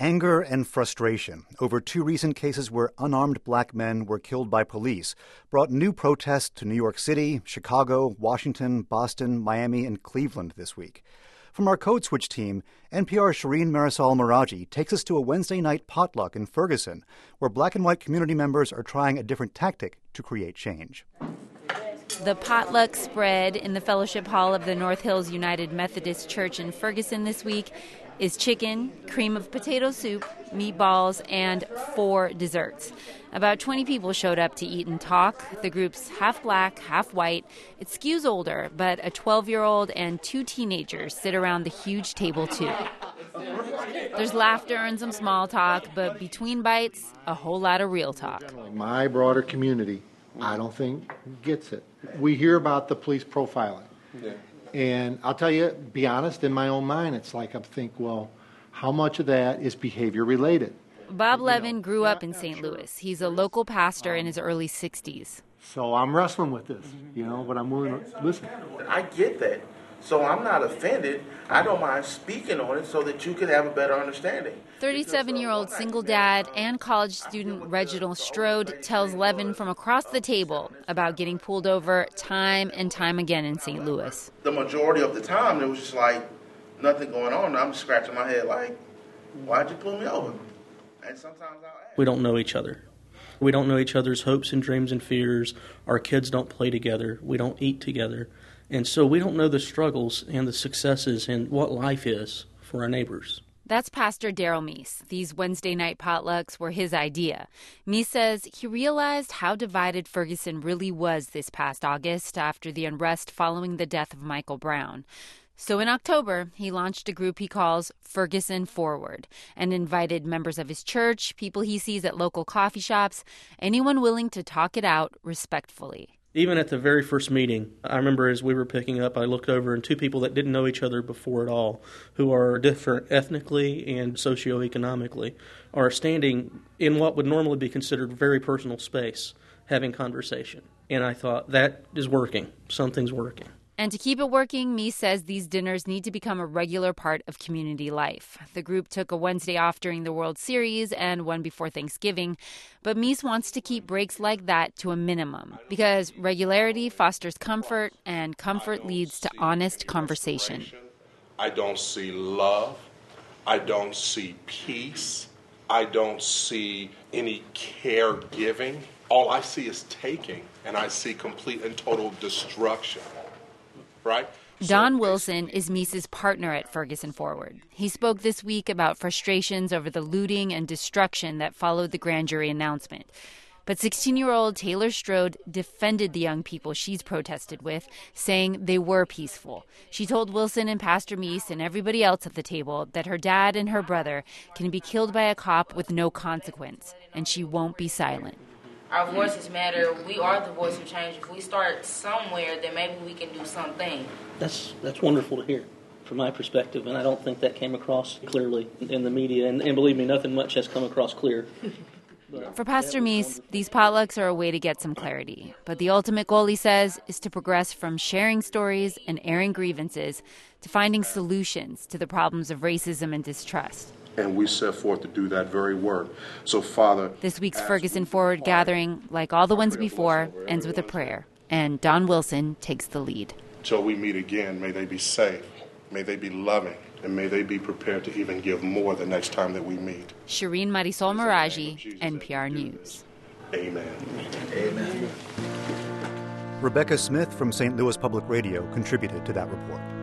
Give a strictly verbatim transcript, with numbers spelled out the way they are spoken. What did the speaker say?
Anger and frustration over two recent cases where unarmed black men were killed by police brought new protests to New York City, Chicago, Washington, Boston, Miami, and Cleveland this week. From our Code Switch team, N P R's Shireen Marisol Meraji takes us to a Wednesday night potluck in Ferguson, where black and white community members are trying a different tactic to create change. The potluck spread in the Fellowship Hall of the North Hills United Methodist Church in Ferguson this week is chicken, cream of potato soup, meatballs, and four desserts. About twenty people showed up to eat and talk. The group's half black, half white. It skews older, but a twelve-year-old and two teenagers sit around the huge table, too. There's laughter and some small talk, but between bites, a whole lot of real talk. My broader community, I don't think, gets it. We hear about the police profiling. Yeah. And I'll tell you, be honest, in my own mind, it's like I think, well, how much of that is behavior related? Bob Levin grew up in Saint Louis. He's a local pastor in his early sixties. So I'm wrestling with this, you know, but I'm willing to listen. I get that. So I'm not offended. I don't mind speaking on it so that you can have a better understanding. thirty-seven-year-old single dad and college student Reginald Strode tells Levin from across the table about getting pulled over time and time again in Saint Louis. The majority of the time, it was just like nothing going on. I'm scratching my head like, why'd you pull me over? And sometimes I'll ask. We don't know each other. We don't know each other's hopes and dreams and fears. Our kids don't play together. We don't eat together. And so we don't know the struggles and the successes and what life is for our neighbors. That's Pastor Daryl Meese. These Wednesday night potlucks were his idea. Meese says he realized how divided Ferguson really was this past August after the unrest following the death of Michael Brown. So in October, he launched a group he calls Ferguson Forward and invited members of his church, people he sees at local coffee shops, anyone willing to talk it out respectfully. Even at the very first meeting, I remember as we were picking up, I looked over and two people that didn't know each other before at all, who are different ethnically and socioeconomically, are standing in what would normally be considered very personal space, having conversation. And I thought, that is working. Something's working. And to keep it working, Meese says these dinners need to become a regular part of community life. The group took a Wednesday off during the World Series and one before Thanksgiving, but Meese wants to keep breaks like that to a minimum because regularity fosters comfort and comfort leads to honest conversation. I don't see love. I don't see peace. I don't see any caregiving. All I see is taking, and I see complete and total destruction. Right? Don Wilson is Meese's partner at Ferguson Forward. He spoke this week about frustrations over the looting and destruction that followed the grand jury announcement. But sixteen-year-old Taylor Strode defended the young people she's protested with, saying they were peaceful. She told Wilson and Pastor Meese and everybody else at the table that her dad and her brother can be killed by a cop with no consequence, and she won't be silent. Our voices matter. We are the voice of change. If we start somewhere, then maybe we can do something. That's that's wonderful to hear from my perspective, and I don't think that came across clearly in the media. And, and believe me, nothing much has come across clear. For Pastor Meese, these potlucks are a way to get some clarity. But the ultimate goal, he says, is to progress from sharing stories and airing grievances to finding solutions to the problems of racism and distrust. And we set forth to do that very work. So, Father... This week's Ferguson Forward gathering, like all the ones before, ends with a prayer. And Don Wilson takes the lead. Till we meet again, may they be safe, may they be loving, and may they be prepared to even give more the next time that we meet. Shireen Marisol Meraji, N P R News. Amen. Amen. Rebecca Smith from Saint Louis Public Radio contributed to that report.